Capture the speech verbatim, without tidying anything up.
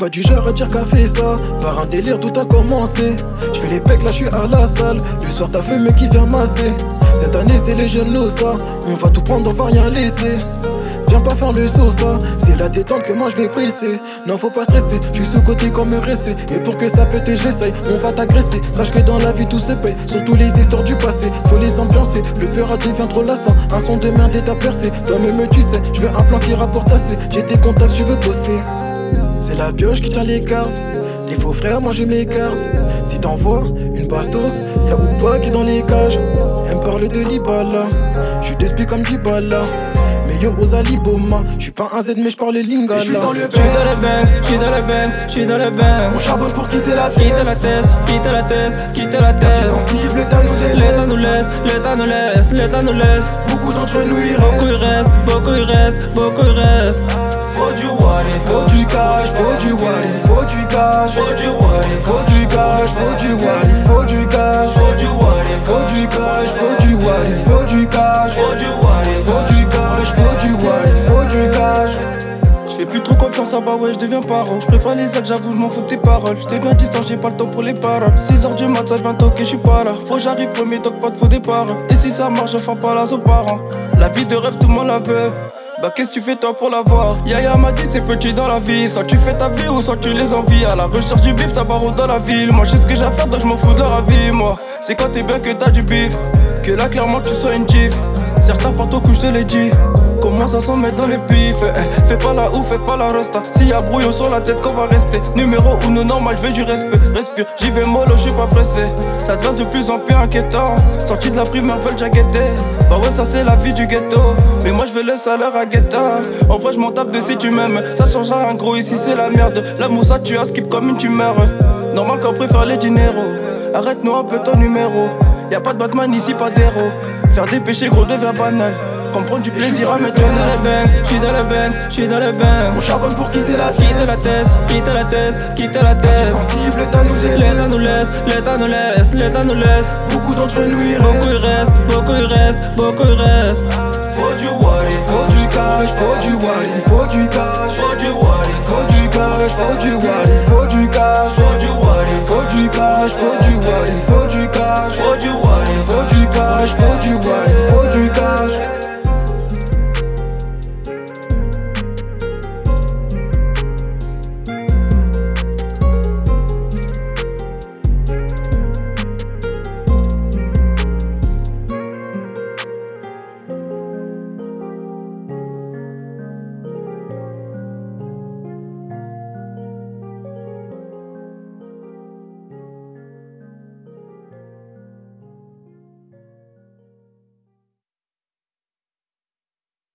pas du genre à dire qu'a fait ça. Par un délire tout a commencé. Je fais les pecs là je suis à la salle. Le soir t'as fait mec qui vient masser. Cette année c'est les jeunes ça. On va tout prendre, on va rien laisser. Viens pas faire le saut ça, c'est la détente que moi je vais presser. Non faut pas stresser, je suis ce côté comme me resser. Et pour que ça pète j'essaye, on va t'agresser. Sache que dans la vie tout se paye, surtout les histoires du passé. Faut les ambiancer, le peur devient trop lassant. Un son de merde et t'as percé, toi-même tu sais. Je veux un plan qui rapporte assez, j'ai des contacts, je veux bosser. C'est la pioche qui tient les cartes. Les faux frères, moi je m'écarte. Si t'envoies une bastos, y'a Oupa qui est dans les cages. Elle me parle de Libala, j'suis d'esprit comme Djibala. Meilleur aux Aliboma, j'suis pas un Z mais j'parle lingala. J'suis dans le Benz, j'suis dans le Benz, j'suis dans le Benz. On charbonne pour quitter la tête, quitter la tête, quitter la tête, quitter la tête. Quartier sensible, l'état nous délaisse. L'état nous laisse, l'état nous laisse, l'état nous laisse. Beaucoup d'entre nous y Beaucoup il reste, beaucoup il reste, beaucoup il reste. Faut du wallet, faut du cash, faut du wallet, faut du cash, faut du wallet, faut du cash, faut du wallet, faut du cash, faut du wallet, faut du cash, faut du wallet, faut du cash, faut du wallet, faut du cash, faut du wallet, faut du cash. J'fais plus trop confiance à bah ouais, j'deviens paro. J'préfère les actes, j'avoue, j'm'en fous de tes paroles. J'deviens distant, j'ai pas le temps pour les paroles. six heures du mat, ça devient toqué, j'suis pas là. Faut j'arrive premier, donc pas de faux départ. Et si ça marche, je fais pas la aux parents. La vie de rêve, tout le monde la veut. Bah qu'est-ce que tu fais toi pour l'avoir? Yaya m'a dit c'est petit dans la vie. Soit tu fais ta vie ou soit tu les envies. À la recherche du bif, ça barre dans la ville. Moi je sais ce que j'ai à faire donc je m'en fous de leur avis. Moi c'est quand t'es bien que t'as du bif. Que là clairement tu sois une gif. Certains partent au cou, je te l'ai dit. Commence à s'en mettre dans les pifs. eh, Fais pas la ouf, fais pas la resta. S'il y a brouillon sur la tête qu'on va rester. Numéro uno normal, je veux du respect. Respire, j'y vais mollo, je suis pas pressé. Ça devient de plus en plus inquiétant. Sorti de la primaire, veulent déjà guetter. Bah ouais ça c'est la vie du ghetto. Mais moi je veux le salaire à guetta. En vrai je m'en tape de si tu m'aimes. Ça changera un gros ici c'est la merde. L'amour ça tu as skip comme une tumeur. Normal qu'on préfère les dineros. Arrête-nous un peu ton numéro. Y'a pas de Batman ici, pas d'héros. Faire des péchés gros devient banal. Comprendre du plaisir à mettre dans le Benz. J'suis dans le Benz, j'suis dans le Benz. On charbonne pour quitter la tête, quitter la tête, quitter la tête, quitter la Quartier tête. sensible, l'état nous délaisse. L'état nous laisse, l'état nous laisse, l'état nous laisse. Beaucoup d'entre nous y Beaucoup il restent. reste, beaucoup il reste, beaucoup il reste. Faut du wallet, faut du cash, faut du wallet, faut du cash, Faut du wallet, faut du cash, faut du wallet, faut